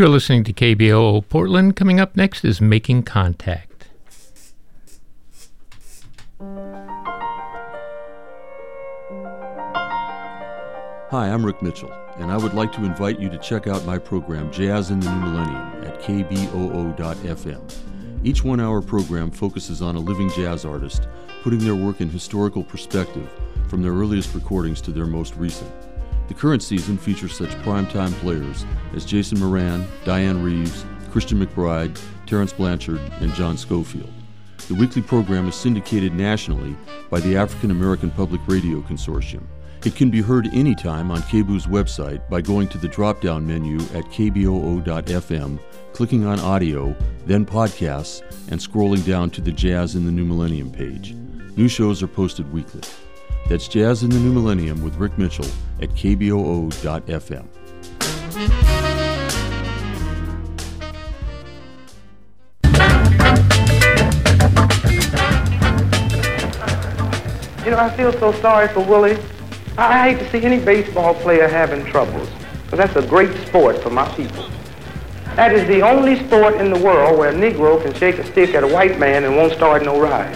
You're listening to KBOO Portland. Coming up next is Making Contact. Hi, I'm Rick Mitchell, and I would like to invite you to check out my program, Jazz in the New Millennium, at kboo.fm. Each one-hour program focuses on a living jazz artist, putting their work in historical perspective from their earliest recordings to their most recent. The current season features such primetime players as Jason Moran, Diane Reeves, Christian McBride, Terrence Blanchard, and John Schofield. The weekly program is syndicated nationally by the African American Public Radio Consortium. It can be heard anytime on KBOO's website by going to the drop-down menu at kboo.fm, clicking on audio, then podcasts, and scrolling down to the Jazz in the New Millennium page. New shows are posted weekly. That's Jazz in the New Millennium with Rick Mitchell at kboo.fm. You know, I feel so sorry for Willie. I hate to see any baseball player having troubles, because that's a great sport for my people. That is the only sport in the world where a Negro can shake a stick at a white man and won't start no riot.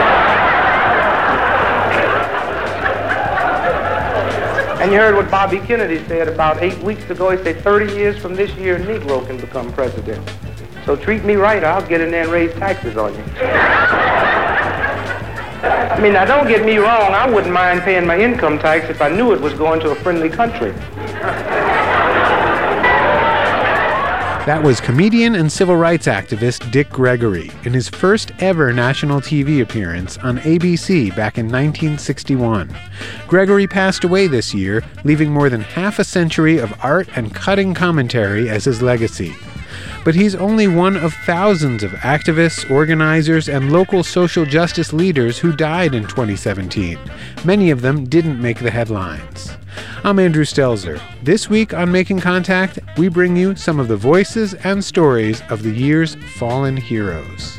And you heard what Bobby Kennedy said about 8 weeks ago. He said 30 years from this year, a Negro can become president. So treat me right, I'll get in there and raise taxes on you. I mean, now don't get me wrong, I wouldn't mind paying my income tax if I knew it was going to a friendly country. That was comedian and civil rights activist Dick Gregory in his first ever national TV appearance on ABC back in 1961. Gregory passed away this year, leaving more than half a century of art and cutting commentary as his legacy. But he's only one of thousands of activists, organizers, and local social justice leaders who died in 2017. Many of them didn't make the headlines. I'm Andrew Stelzer. This week on Making Contact, we bring you some of the voices and stories of the year's fallen heroes.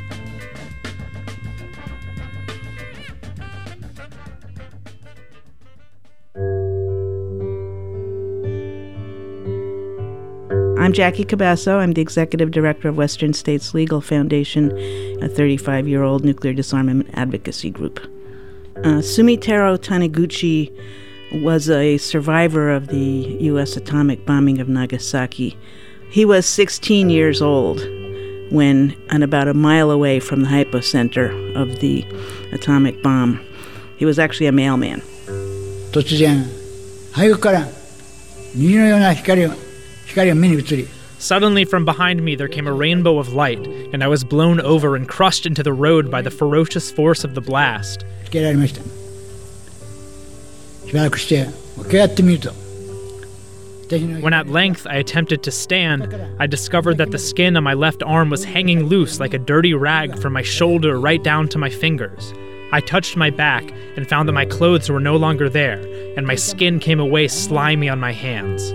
I'm Jackie Cabasso. I'm the executive director of Western States Legal Foundation, a 35-year-old nuclear disarmament advocacy group. Sumitaro Taniguchi was a survivor of the U.S. atomic bombing of Nagasaki. He was 16 years old when, and about a mile away from the hypocenter of the atomic bomb, he was actually a mailman. 突然、背後から虹のような光が目に映り、 Suddenly from behind me there came a rainbow of light, and I was blown over and crushed into the road by the ferocious force of the blast. つけられました。しばらくしてもう一回やってみると。 When at length I attempted to stand, I discovered that the skin on my left arm was hanging loose like a dirty rag from my shoulder right down to my fingers. I touched my back and found that my clothes were no longer there, and my skin came away slimy on my hands.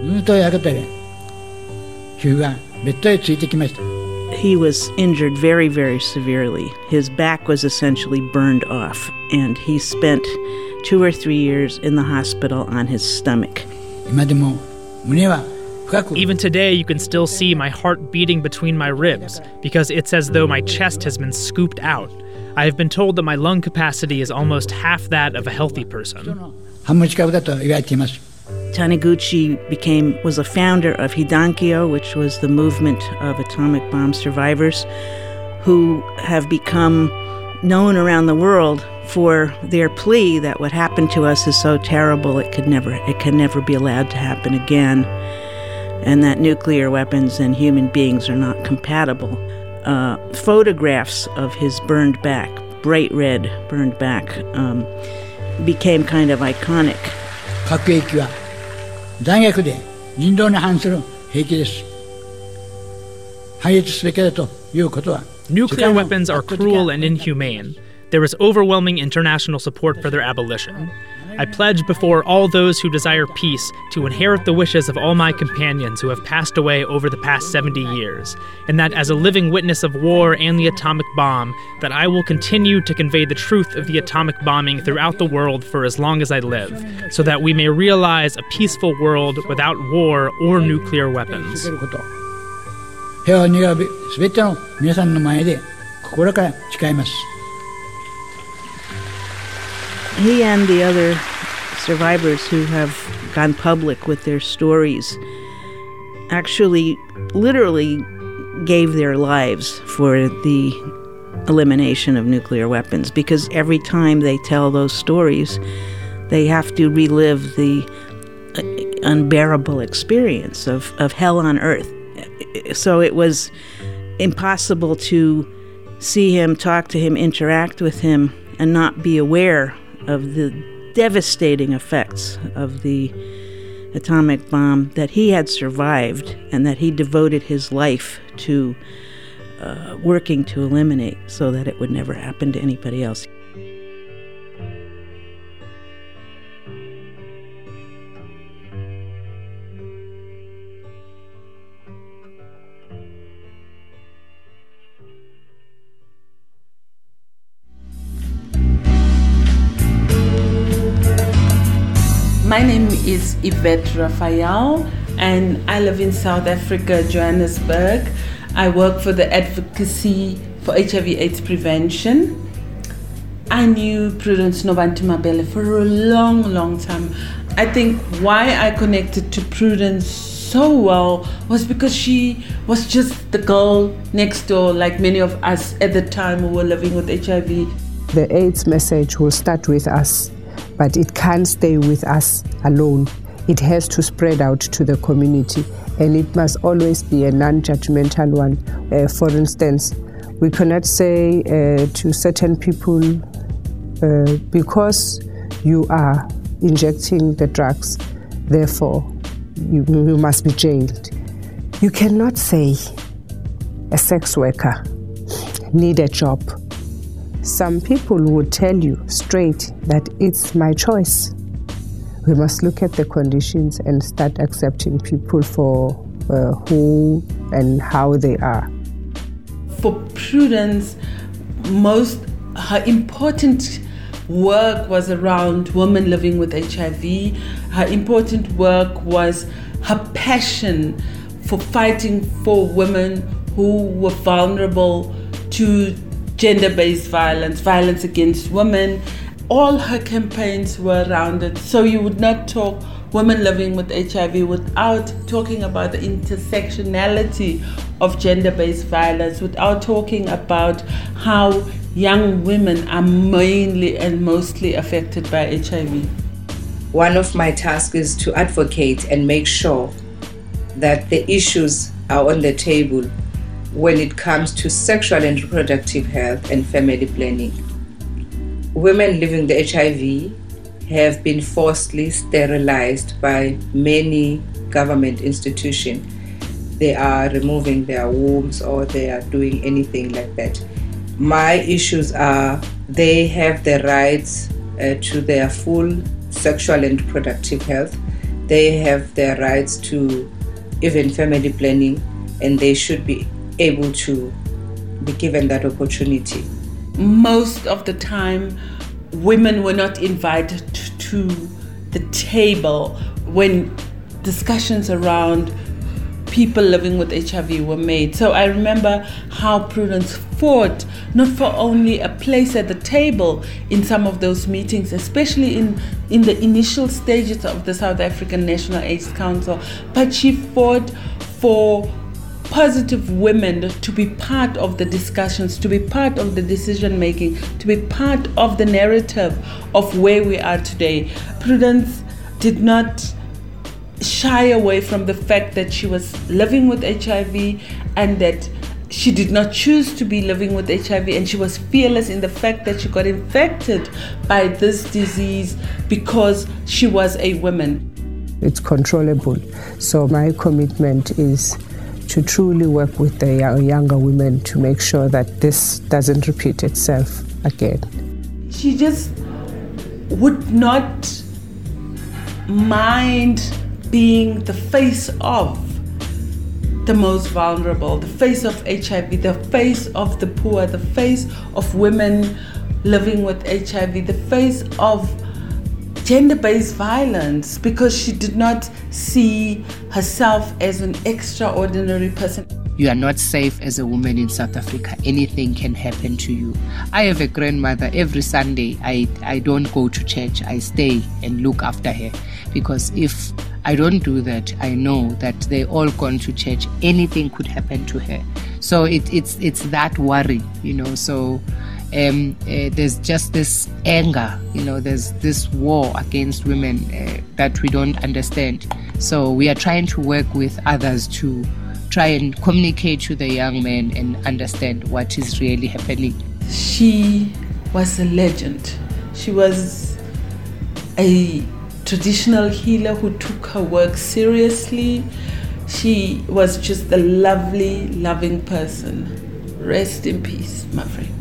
He was injured very, very severely. His back was essentially burned off, and he spent 2 or 3 years in the hospital on his stomach. Even today, you can still see my heart beating between my ribs, because it's as though my chest has been scooped out. I have been told that my lung capacity is almost half that of a healthy person. Taniguchi was a founder of Hidankyo, which was the movement of atomic bomb survivors, who have become known around the world for their plea that what happened to us is so terrible it can never be allowed to happen again, and that nuclear weapons and human beings are not compatible. Photographs of his burned back, bright red burned back, became kind of iconic. Nuclear weapons are cruel and inhumane. There is overwhelming international support for their abolition. I pledge before all those who desire peace to inherit the wishes of all my companions who have passed away over the past 70 years, and that as a living witness of war and the atomic bomb, that I will continue to convey the truth of the atomic bombing throughout the world for as long as I live, so that we may realize a peaceful world without war or nuclear weapons. 平和を願うすべての皆さんの前で心から誓います。 He and the other survivors who have gone public with their stories actually literally gave their lives for the elimination of nuclear weapons, because every time they tell those stories, they have to relive the unbearable experience of hell on earth. So it was impossible to see him, talk to him, interact with him, and not be aware of the devastating effects of the atomic bomb that he had survived and that he devoted his life to working to eliminate so that it would never happen to anybody else. My name is Yvette Raphael, and I live in South Africa, Johannesburg. I work for the Advocacy for HIV/AIDS Prevention. I knew Prudence Novanti-Mabele for a long time. I think why I connected to Prudence so well was because she was just the girl next door, like many of us at the time who were living with HIV. The AIDS message will start with us, but it can't stay with us alone. It has to spread out to the community, and it must always be a non-judgmental one. For instance, we cannot say to certain people, because you are injecting the drugs, therefore you must be jailed. You cannot say a sex worker need a job. Some people would tell you straight that it's my choice. We must look at the conditions and start accepting people for who and how they are. For Prudence, her important work was around women living with HIV. Her important work was her passion for fighting for women who were vulnerable to gender-based violence, violence against women. All her campaigns were around it. So you would not talk women living with HIV without talking about the intersectionality of gender-based violence, without talking about how young women are mainly and mostly affected by HIV. One of my tasks is to advocate and make sure that the issues are on the table when it comes to sexual and reproductive health and family planning. Women living with HIV have been forcibly sterilized by many government institutions. They are removing their wombs or they are doing anything like that. My issues are they have the rights to their full sexual and reproductive health. They have their rights to even family planning, and they should be able to be given that opportunity. Most of the time, women were not invited to the table when discussions around people living with HIV were made. So I remember how Prudence fought not for only a place at the table in some of those meetings, especially in the initial stages of the South African National AIDS Council, but she fought for positive women to be part of the discussions, to be part of the decision making, to be part of the narrative of where we are today. Prudence did not shy away from the fact that she was living with HIV and that she did not choose to be living with HIV, and she was fearless in the fact that she got infected by this disease because she was a woman. It's controllable. So my commitment is to truly work with the younger women to make sure that this doesn't repeat itself again. She just would not mind being the face of the most vulnerable, the face of HIV, the face of the poor, the face of women living with HIV, the face of gender-based violence, because she did not see herself as an extraordinary person. You are not safe as a woman in South Africa. Anything can happen to you. I have a grandmother. Every Sunday, I don't go to church. I stay and look after her, because if I don't do that, I know that they all gone to church. Anything could happen to her. So it's that worry, So there's just this anger, there's this war against women that we don't understand. So we are trying to work with others to try and communicate to the young men and understand what is really happening. She was a legend. She was a traditional healer who took her work seriously. She was just a lovely, loving person. Rest in peace, my friend.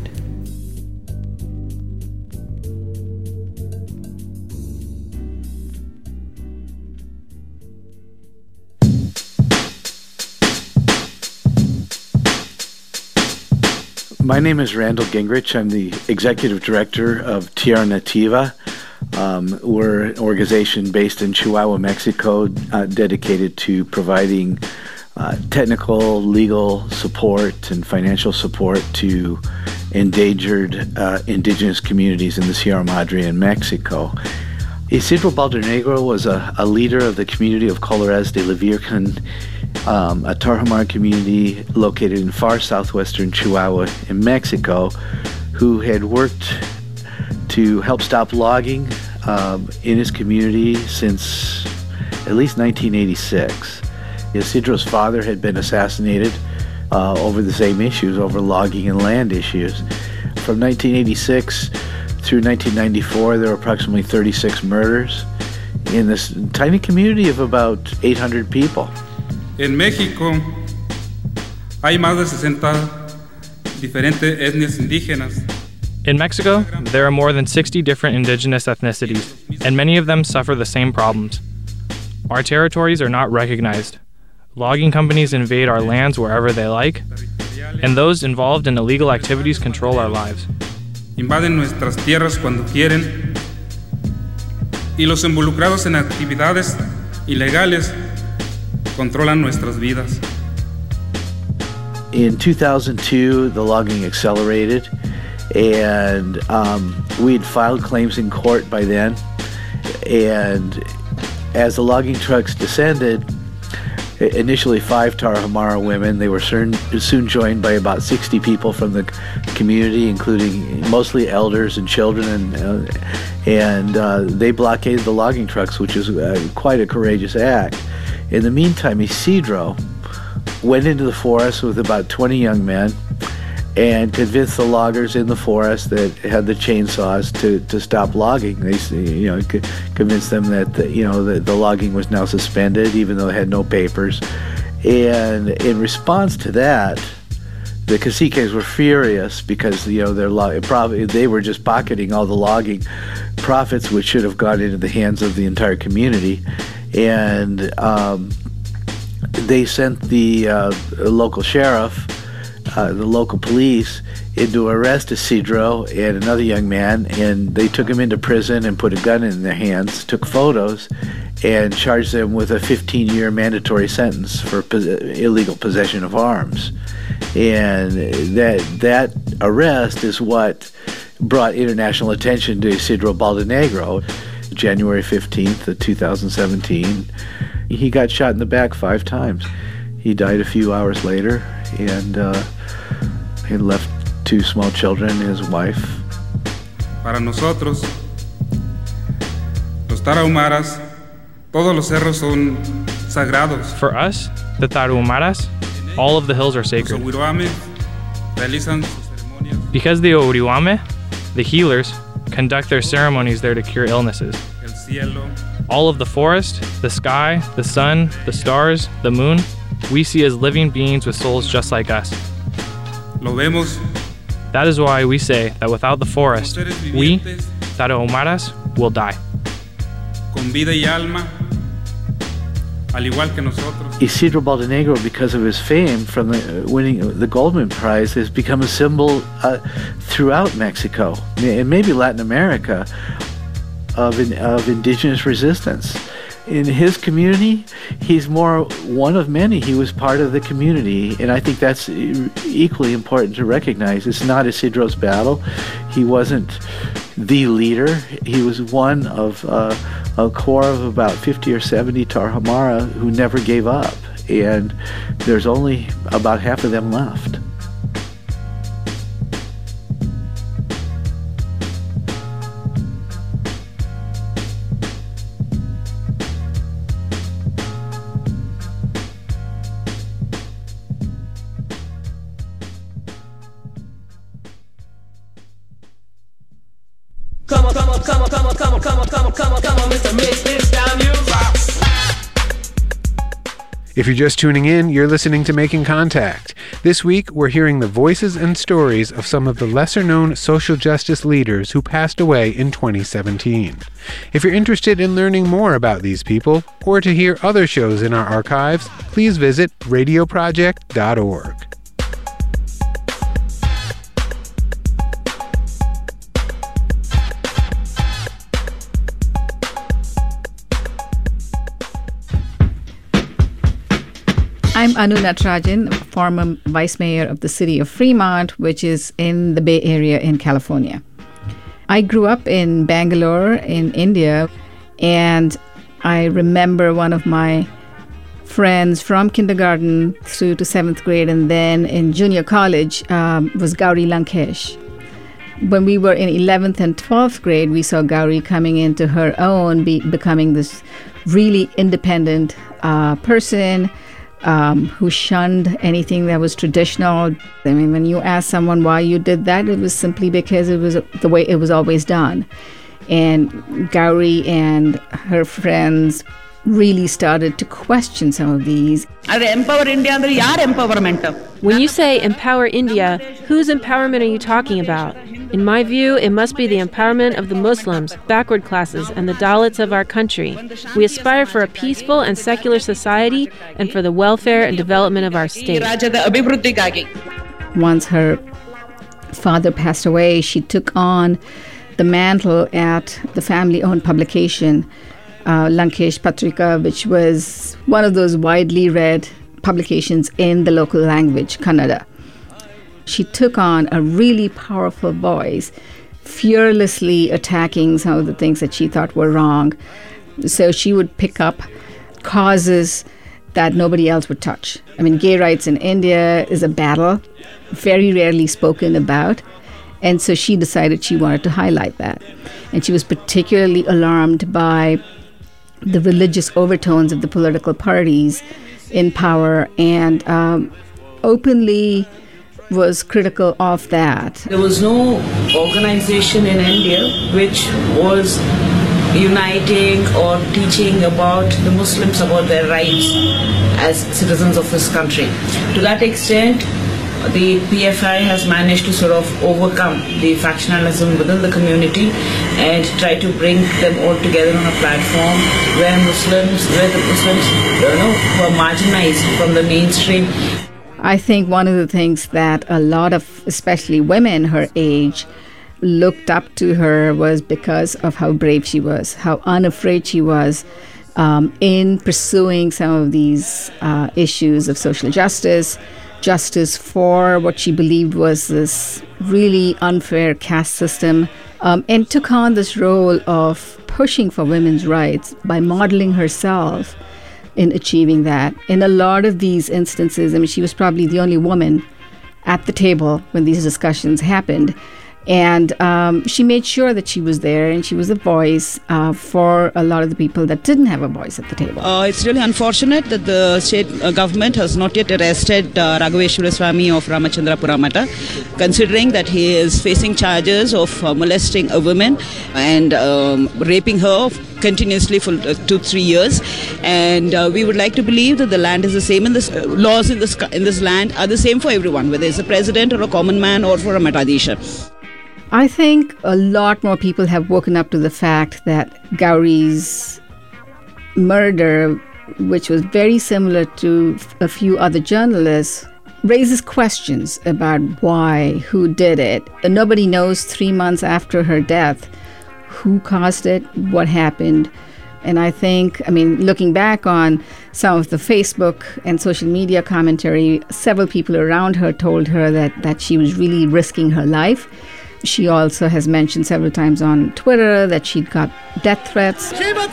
My name is Randall Gingrich. I'm the executive director of Tierra Nativa. We're an organization based in Chihuahua, Mexico, dedicated to providing technical, legal support and financial support to endangered indigenous communities in the Sierra Madre in Mexico. Isidro Baldenegro was a leader of the community of Coloradas de la Virgen, a Tarahumara community located in far southwestern Chihuahua in Mexico, who had worked to help stop logging in his community since at least 1986. Isidro's father had been assassinated over the same issues, over logging and land issues. From 1986 through 1994, there were approximately 36 murders in this tiny community of about 800 people. En México hay más de 60 diferentes etnias indígenas. In Mexico, there are more than 60 different indigenous ethnicities, and many of them suffer the same problems. Our territories are not recognized. Logging companies invade our lands wherever they like, and those involved in illegal activities control our lives. Invaden nuestras tierras cuando quieren, y los involucrados en actividades ilegales controlan nuestras vidas. In 2002, the logging accelerated, and we had filed claims in court by then. And as the logging trucks descended, initially 5 Tarahumara women, they were soon joined by about 60 people from the community, including mostly elders and children, and they blockaded the logging trucks, which is quite a courageous act. In the meantime, Isidro went into the forest with about 20 young men and convinced the loggers in the forest that had the chainsaws to stop logging. They, convinced them that the logging was now suspended, even though they had no papers. And in response to that, the caciques were furious because they were just pocketing all the logging profits, which should have gone into the hands of the entire community. And they sent the local sheriff, the local police, in to arrest Isidro and another young man, and they took him into prison and put a gun in their hands, took photos, and charged them with a 15-year mandatory sentence for illegal possession of arms. And that arrest is what brought international attention to Isidro Baldenegro. January 15th of 2017, he got shot in the back 5 times. He died a few hours later, and he left 2 small children and his wife. Para nosotros, los Tarahumaras, todos los cerros son sagrados. For us, the Tarahumaras, all of the hills are sacred. Los Uriwame realizan sus ceremonias. Because the Uriwame, the healers, conduct their ceremonies there to cure illnesses. El cielo. All of the forest, the sky, the sun, the stars, the moon, we see as living beings with souls just like us. Lo vemos. That is why we say that without the forest, we, Tarahumaras, will die. Con vida y alma, al igual que nosotros. Isidro Baldenegro, because of his fame from winning the Goldman Prize, has become a symbol throughout Mexico and maybe Latin America of indigenous resistance. in his community, he's more one of many. He was part of the community, and I think that's equally important to recognize. It's not Isidro's battle. He wasn't the leader. He was one of a core of about 50 or 70 Tarahumara who never gave up, and there's only about half of them left. If you're just tuning in, you're listening to Making Contact. This week, we're hearing the voices and stories of some of the lesser-known social justice leaders who passed away in 2017. If you're interested in learning more about these people, or to hear other shows in our archives, please visit radioproject.org. I'm Anu Natarajan, former vice mayor of the city of Fremont, which is in the Bay Area in California. I grew up in Bangalore in India, and I remember one of my friends from kindergarten through to 7th grade and then in junior college was Gauri Lankesh. When we were in 11th and 12th grade, we saw Gauri coming into her own, becoming this really independent person, who shunned anything that was traditional. I mean, when you ask someone why you did that, it was simply because it was the way it was always done. And Gauri and her friends really started to question some of these. When you say empower India, whose empowerment are you talking about? In my view, it must be the empowerment of the Muslims, backward classes, and the Dalits of our country. We aspire for a peaceful and secular society and for the welfare and development of our state. Once her father passed away, she took on the mantle at the family-owned publication, Lankesh Patrika, which was one of those widely read publications in the local language, Kannada. She took on a really powerful voice, fearlessly attacking some of the things that she thought were wrong. So she would pick up causes that nobody else would touch. I mean, gay rights in India is a battle, very rarely spoken about. And so she decided she wanted to highlight that. And she was particularly alarmed by the religious overtones of the political parties in power and openly was critical of that. There was no organization in India which was uniting or teaching about the Muslims about their rights as citizens of this country. To that extent, the PFI has managed to sort of overcome the factionalism within the community and try to bring them all together on a platform where the Muslims who are marginalized from the mainstream. I think one of the things that a lot of, especially women her age, looked up to her was because of how brave she was, how unafraid she was in pursuing some of these issues of social justice for what she believed was this really unfair caste system, and took on this role of pushing for women's rights by modeling herself in achieving that. In a lot of these instances, I mean, she was probably the only woman at the table when these discussions happened. And she made sure that she was there and she was a voice for a lot of the people that didn't have a voice at the table. It's really unfortunate that the state government has not yet arrested Raghaveshwara Swami of Ramachandrapura Mata, considering that he is facing charges of molesting a woman and raping her continuously for 2-3 years. And we would like to believe that the land is the same, and the laws in this land are the same for everyone, whether it's a president or a common man or for a Matadisha. I think a lot more people have woken up to the fact that Gauri's murder, which was very similar to a few other journalists, raises questions about why, who did it. Nobody knows 3 months after her death who caused it, what happened. And I think, looking back on some of the Facebook and social media commentary, several people around her told her that she was really risking her life. She also has mentioned several times on Twitter that she'd got death threats.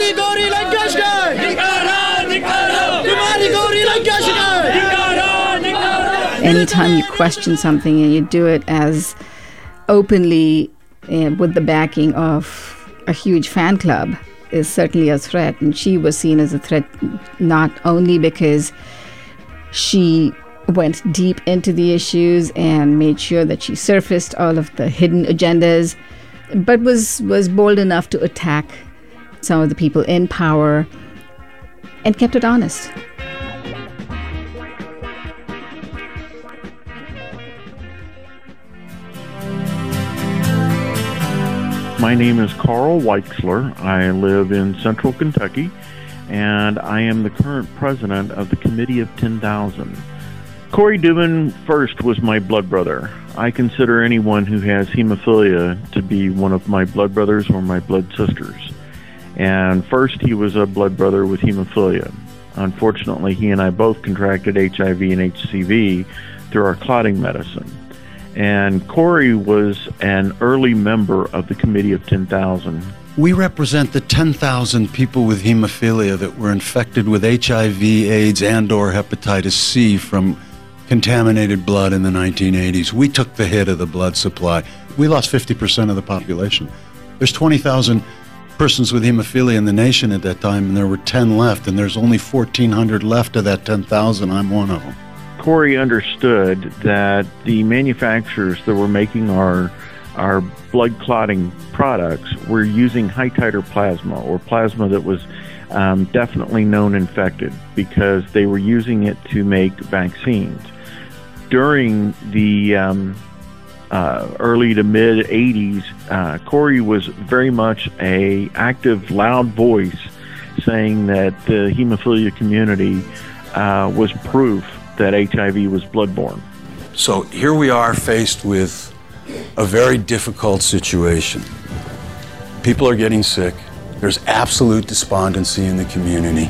Anytime you question something and you do it as openly with the backing of a huge fan club is certainly a threat. And she was seen as a threat not only because she went deep into the issues and made sure that she surfaced all of the hidden agendas, but was bold enough to attack some of the people in power and kept it honest. My name is Carl Weixler. I live in central Kentucky, and I am the current president of the Committee of 10,000. Corey Dubin first was my blood brother. I consider anyone who has hemophilia to be one of my blood brothers or my blood sisters. And first, he was a blood brother with hemophilia. Unfortunately, he and I both contracted HIV and HCV through our clotting medicine. And Corey was an early member of the Committee of 10,000. We represent the 10,000 people with hemophilia that were infected with HIV, AIDS, and/or hepatitis C from contaminated blood in the 1980s. We took the hit of the blood supply. We lost 50% of the population. There's 20,000 persons with hemophilia in the nation at that time, and there were 10 left, and there's only 1,400 left of that 10,000. I'm one of them. Corey understood that the manufacturers that were making our blood clotting products were using high titer plasma, or plasma that was definitely known infected, because they were using it to make vaccines. During the early to mid 80s, Corey was very much a active, loud voice saying that the hemophilia community was proof that HIV was bloodborne. So here we are faced with a very difficult situation. People are getting sick. There's absolute despondency in the community.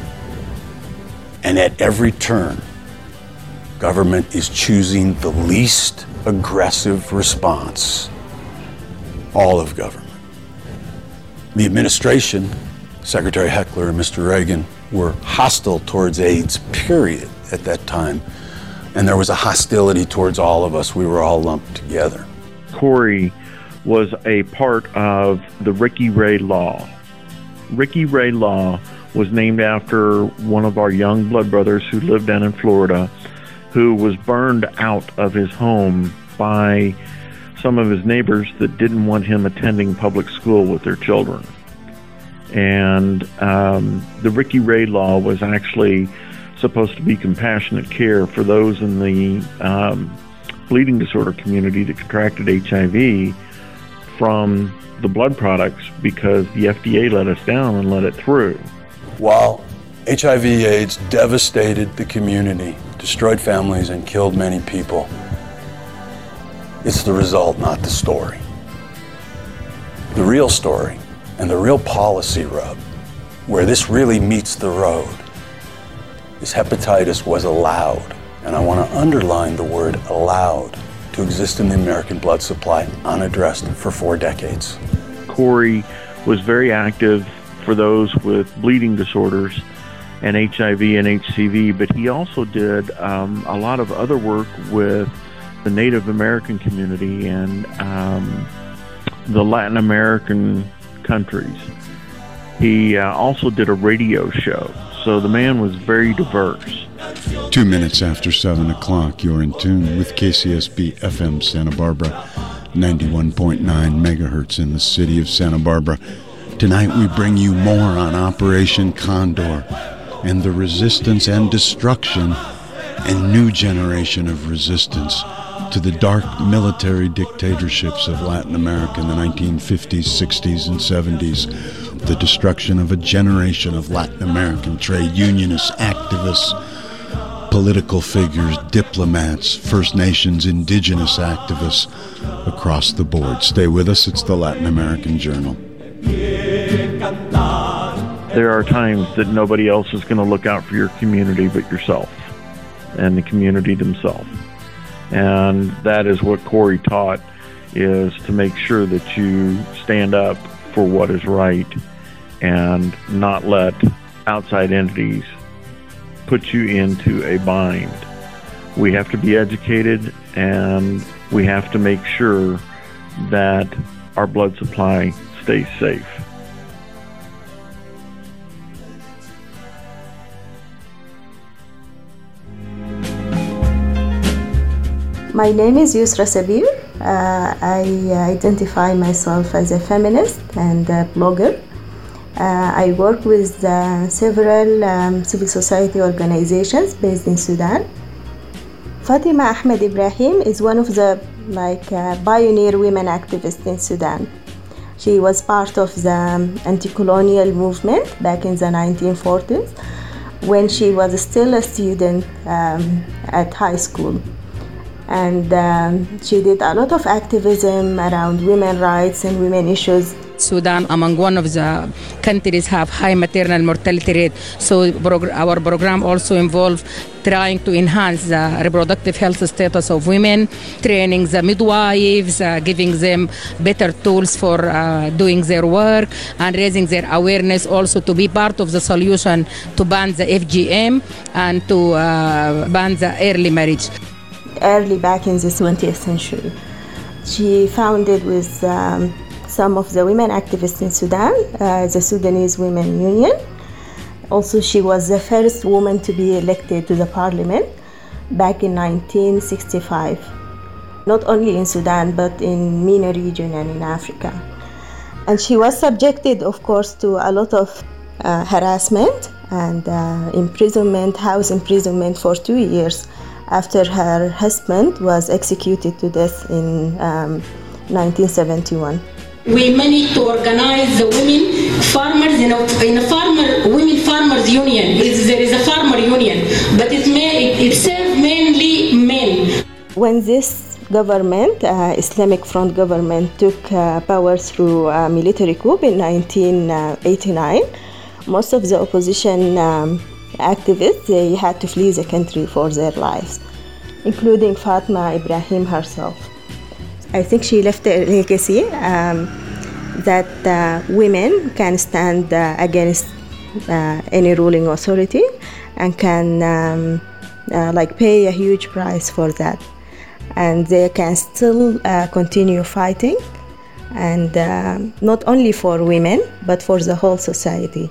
And at every turn, government is choosing the least aggressive response. All of government. The administration, Secretary Heckler and Mr. Reagan, were hostile towards AIDS, period, at that time. And there was a hostility towards all of us. We were all lumped together. Corey was a part of the Ricky Ray Law. Ricky Ray Law was named after one of our young blood brothers who lived down in Florida, who was burned out of his home by some of his neighbors that didn't want him attending public school with their children. And the Ricky Ray Law was actually supposed to be compassionate care for those in the bleeding disorder community that contracted HIV from the blood products, because the FDA let us down and let it through. While HIV/AIDS devastated the community, destroyed families, and killed many people, it's the result, not the story. The real story and the real policy rub, where this really meets the road, is hepatitis was allowed, and I want to underline the word allowed, to exist in the American blood supply unaddressed for 4 decades. Corey was very active for those with bleeding disorders and HIV and HCV, but he also did a lot of other work with the Native American community and the Latin American countries. He also did a radio show, so the man was very diverse. 2 minutes after 7 o'clock, you're in tune with KCSB FM Santa Barbara, 91.9 megahertz in the city of Santa Barbara. Tonight we bring you more on Operation Condor and the resistance and destruction and new generation of resistance to the dark military dictatorships of Latin America in the 1950s, 60s, and 70s. The destruction of a generation of Latin American trade unionists, activists, political figures, diplomats, First Nations, indigenous activists across the board. Stay with us. It's the Latin American Journal. there are times that nobody else is going to look out for your community but yourself and the community themselves. And that is what Corey taught, is to make sure that you stand up for what is right and not let outside entities put you into a bind. We have to be educated, and we have to make sure that our blood supply stays safe. My name is Yusra Sabir. I identify myself as a feminist and a blogger. I work with several civil society organizations based in Sudan. Fatima Ahmed Ibrahim is one of the pioneer women activists in Sudan. She was part of the anti-colonial movement back in the 1940s when she was still a student at high school. And she did a lot of activism around women's rights and women issues. Sudan, among one of the countries, have high maternal mortality rate. So our program also involves trying to enhance the reproductive health status of women, training the midwives, giving them better tools for doing their work, and raising their awareness also to be part of the solution to ban the FGM and to ban the early marriage. Early back in the 20th century. She founded with some of the women activists in Sudan, the Sudanese Women Union. Also, she was the first woman to be elected to the parliament back in 1965, not only in Sudan, but in MENA region and in Africa. And she was subjected, of course, to a lot of harassment and imprisonment, house imprisonment for 2 years after her husband was executed to death in 1971. We managed to organize the women farmers in a women farmers union. There is a farmer union, but it serves mainly men. When this government, Islamic Front government, took power through a military coup in 1989, most of the opposition activists, they had to flee the country for their lives, including Fatima Ibrahim herself. I think she left a legacy that women can stand against any ruling authority and can pay a huge price for that. And they can still continue fighting, and not only for women, but for the whole society.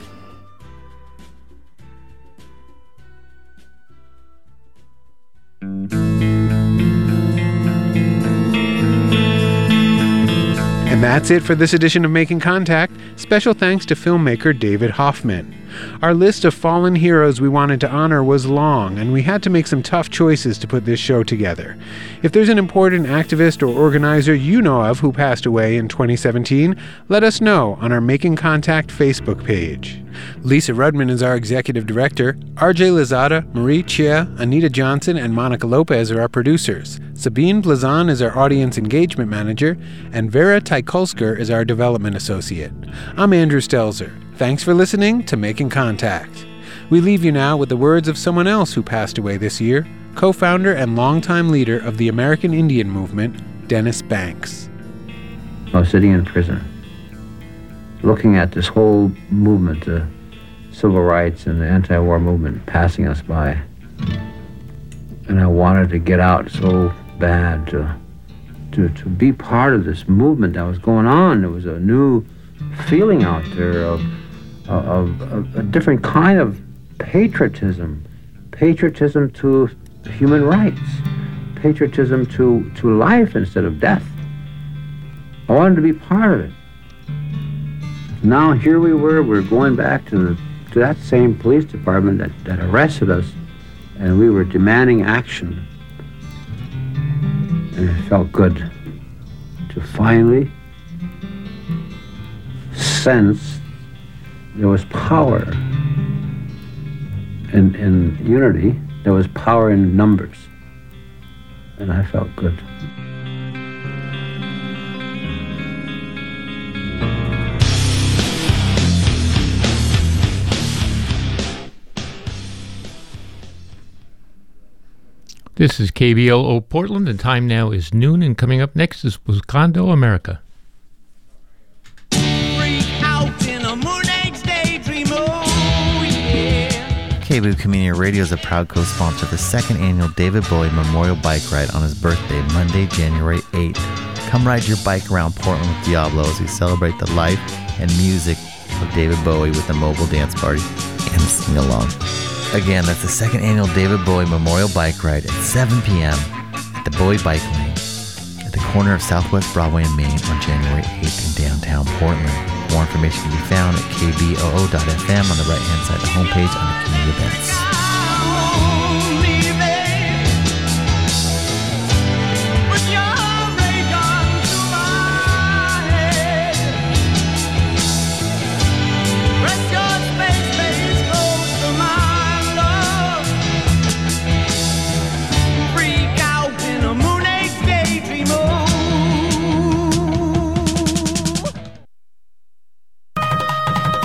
And that's it for this edition of Making Contact. Special thanks to filmmaker David Hoffman. Our list of fallen heroes we wanted to honor was long, and we had to make some tough choices to put this show together. If there's an important activist or organizer you know of who passed away in 2017, let us know on our Making Contact Facebook page. Lisa Rudman is our executive director. RJ Lozada, Marie Chia, Anita Johnson, and Monica Lopez are our producers. Sabine Blazan is our audience engagement manager, and Vera Taikolsker is our development associate. I'm Andrew Stelzer. Thanks for listening to Making Contact. We leave you now with the words of someone else who passed away this year, co-founder and longtime leader of the American Indian movement, Dennis Banks. I was sitting in prison, looking at this whole movement, the civil rights and the anti-war movement passing us by. And I wanted to get out so bad to be part of this movement that was going on. There was a new feeling out there of a different kind of patriotism to human rights, patriotism to life instead of death. I wanted to be part of it. Now here we're going back to that same police department that arrested us, and we were demanding action. And it felt good to finally sense there was power in unity, there was power in numbers, and I felt good. This is KBOO Portland, and time now is noon, and coming up next is Buscando America. KBOO Community Radio is a proud co-sponsor of the second annual David Bowie Memorial Bike Ride on his birthday, Monday, January 8th. Come ride your bike around Portland with Diablo as we celebrate the life and music of David Bowie with a mobile dance party and sing-along. Again, that's the second annual David Bowie Memorial Bike Ride at 7 p.m. at the Bowie Bike Lane at the corner of Southwest Broadway and Main on January 8th in downtown Portland. More information can be found at kboo.fm on the right-hand side of the homepage under Community Events.